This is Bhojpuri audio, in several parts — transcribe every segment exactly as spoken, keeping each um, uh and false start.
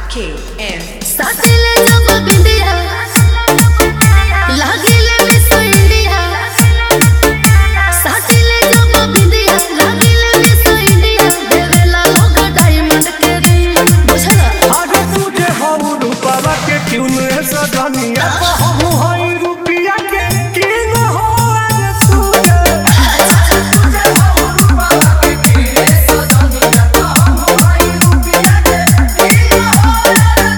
K M साथिले जब बिंदिया लागिले मिस इंडिया साथिले जब बिंदिया लागिले मिस इंडिया देवेला लोग डायमंड के रिंग बुझला अरे तुझे हो रूपवा के क्यों ने सजनिया हम हई रुपया के किंग हो अरे तुझे तुझे हो रूपवा के किंग ने सजनिया हम हई रुपया के किंग हो अरे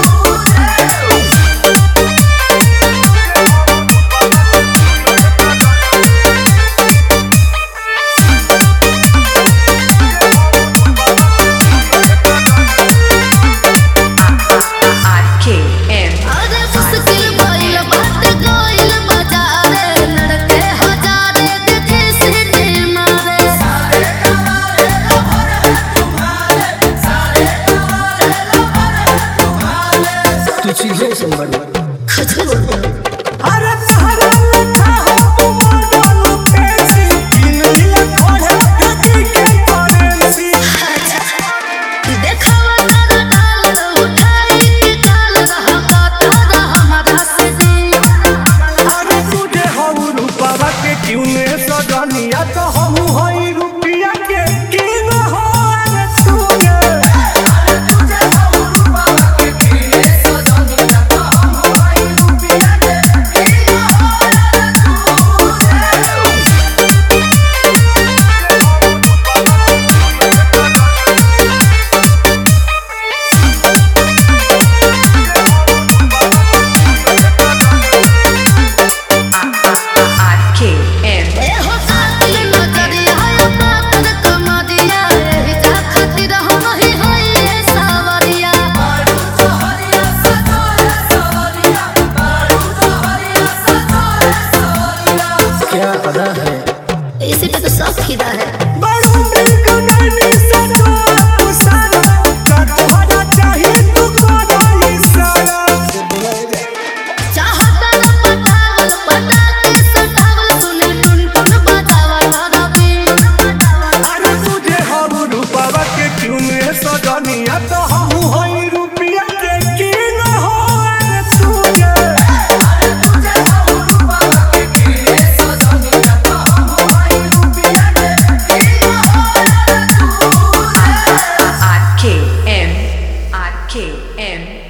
K M अरे मुश्किल भइल बात गइल बाजारे लड़के हजारे देखे सिटी मारे सारे कमाले लहर तुम्हारे सारे कमाले लहर तुम्हारे तू चीजें संभल खजूर अरे तारा लखा हो मॉडल फैंसी किन लिया खोले गति के करेंसी देखावा तारा डाल उठाई के काल रहा तारा हमारा से अरे तुझे हो रूपवा के क्यों ने सजनिया तो हम हई रुपया के किंग हो अरे तुझे अरे तुझे हो रूपवा के किंग ने सजनिया तो हम हई रुपया के किंग हो अरे तुझे K M ए हो कातिल नजरिया या पातर कमरिया एही जा खातिर हम ही होई है सावरिया बारू सहरिया सतोरे सवरिया बारू सहरिया सतोरे सवरिया क्या अदा है इसी पे तो सब फिदा है बारू मिलक नैनी सतोरे पुसारा का तोहरा चाहिए तू कोना इशारा चाहता न पटावल पटा के सटावल सुने टुन टुन बजावल रबी अरे तुझे हो रूपवा के क्यों ने सजनिया तो हम हई रुपया के किंग हो अरे तुझे अरे तुझे हो रूपवा के किंग ने सजनिया तो हम हई रुपया के किंग हो अरे तुझे R K M R K M